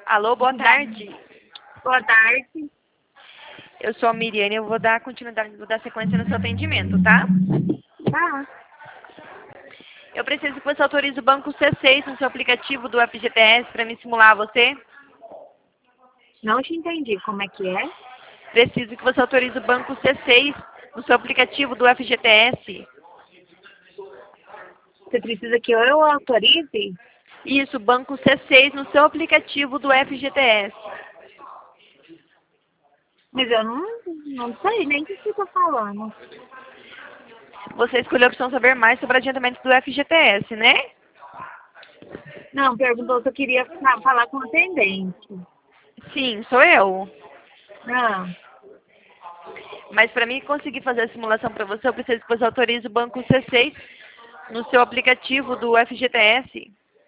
Alô, boa tarde. Boa tarde. Eu sou a Miriane, eu vou dar continuidade, vou dar sequência no seu atendimento, tá? Tá. Eu preciso que você autorize o banco C6 no seu aplicativo do FGTS para me simular você. Não te entendi. Como é que é? Preciso que você autorize o banco C6 no seu aplicativo do FGTS. Você precisa que eu autorize? Isso, banco C6 no seu aplicativo do FGTS. Mas eu não sei nem o que você tá falando. Você escolheu a opção saber mais sobre adiantamento do FGTS, né? Não, perguntou se eu queria falar com o atendente. Sim, sou eu. Ah, Mas para mim conseguir fazer a simulação para você, eu preciso que você autorize o banco C6 no seu aplicativo do FGTS.